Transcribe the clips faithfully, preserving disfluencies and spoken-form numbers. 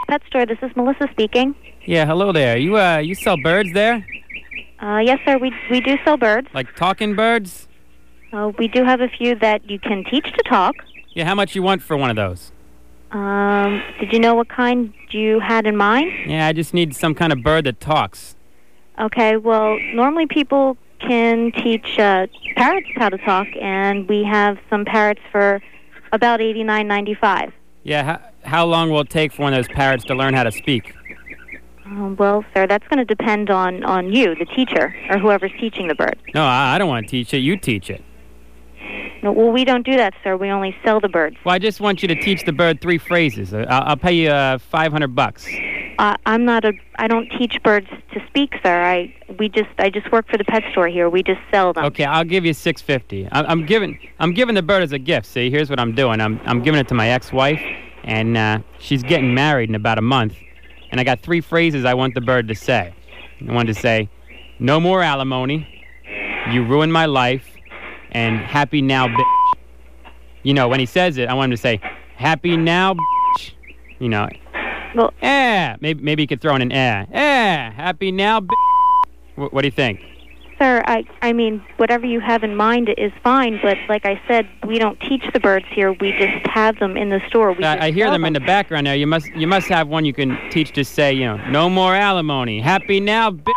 Pet Store. This is Melissa speaking. Yeah, hello there. You uh, you sell birds there? Uh, yes, sir. We we do sell birds. Like talking birds? Uh, we do have a few that you can teach to talk. Yeah, how much you want for one of those? Um, did you know what kind you had in mind? Yeah, I just need some kind of bird that talks. Okay, well, normally people can teach uh, parrots how to talk, and we have some parrots for about eighty-nine ninety-five. Yeah, how, how long will it take for one of those parrots to learn how to speak? Um, well, sir, that's going to depend on, on you, the teacher, or whoever's teaching the bird. No, I, I don't want to teach it. You teach it. No, well, we don't do that, sir. We only sell the birds. Well, I just want you to teach the bird three phrases. Uh, I'll, I'll pay you uh, five hundred bucks. Uh, I'm not a. I don't teach birds to speak, sir. I we just. I just work for the pet store here. We just sell them. Okay, I'll give you six fifty. I'm, I'm giving. I'm giving the bird as a gift. See, here's what I'm doing. I'm. I'm giving it to my ex-wife, and uh, she's getting married in about a month. And I got three phrases I want the bird to say. I want to say, "No more alimony," "You ruined my life," and "Happy now, bitch." You know, when he says it, I want him to say, "Happy now, bitch." You know. Well, eh, maybe maybe you could throw in an eh. Eh, happy now, b****. What, what do you think? Sir, I I mean, whatever you have in mind is fine, but like I said, we don't teach the birds here. We just have them in the store. We Uh, just I hear sell them in the background there. You must you must have one you can teach to say, you know, no more alimony. Happy now, b****.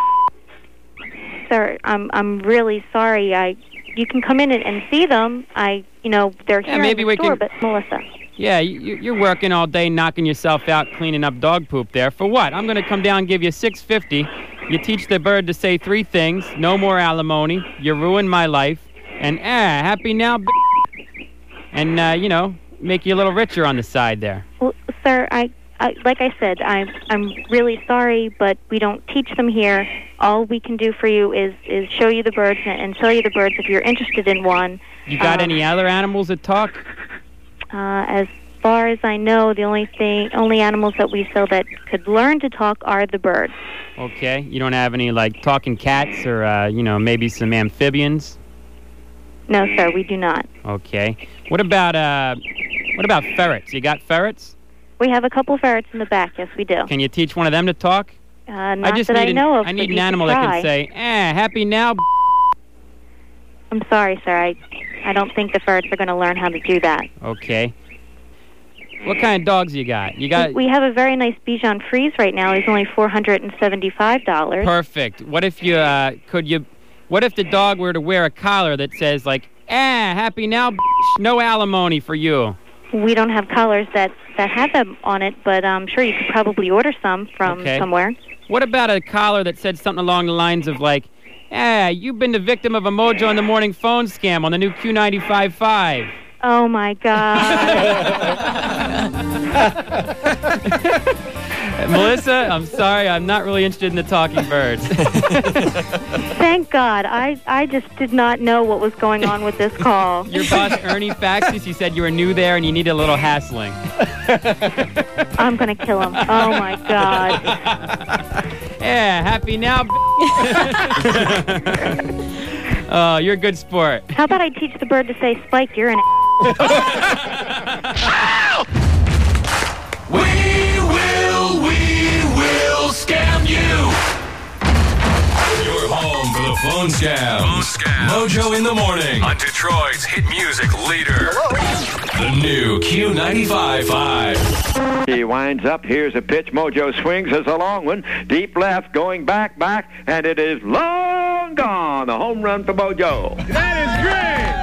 Sir, I'm I'm really sorry. I you can come in and, and see them. I you know they're here Yeah, maybe in the we store, can- but Melissa. Yeah, you, you're working all day knocking yourself out cleaning up dog poop there. For what? I'm going to come down and give you six fifty. You teach the bird to say three things. No more alimony. You ruined my life. And, eh, happy now, b****. And, uh, you know, make you a little richer on the side there. Well, sir, I, I like I said, I'm I'm really sorry, but we don't teach them here. All we can do for you is, is show you the birds and, and sell you the birds if you're interested in one. You got Um, any other animals that talk? Uh, as far as I know, the only thing, only animals that we sell that could learn to talk are the birds. Okay. You don't have any, like, talking cats or, uh, you know, maybe some amphibians? No, sir, we do not. Okay. What about, uh, what about ferrets? You got ferrets? We have a couple ferrets in the back. Yes, we do. Can you teach one of them to talk? Uh, not I just that need I an, know of. I but need you an can animal that try. can say, eh, happy now, b****. I'm sorry, sir. I, I don't think the ferrets are going to learn how to do that. Okay. What kind of dogs you got? You got... We have a very nice Bichon Frise right now. He's only four hundred seventy-five dollars. Perfect. What if you, uh, could you... What if the dog were to wear a collar that says, like, eh, happy now, b****, no alimony for you? We don't have collars that, that have them on it, but I'm sure you could probably order some from Okay. somewhere. What about a collar that said something along the lines of, like, eh, you've been the victim of a Mojo in the Morning phone scam on the new Q ninety-five point five. Oh, my God. Melissa, I'm sorry, I'm not really interested in the talking birds. Thank God. I, I just did not know what was going on with this call. Your boss, Ernie, faxed us. He said you were new there and you needed a little hassling. I'm going to kill him. Oh, my God. Yeah, happy now. Oh, you're a good sport. How about I teach the bird to say, Spike, you're an We will, we will scam you. Your home for the phone scam. Phone scam. Mojo in the morning on Detroit's hit music leader. The new Q ninety-five point five. He winds up. Here's a pitch. Mojo swings as a long one. Deep left, going back, back, and it is long gone. A home run for Mojo. That is great.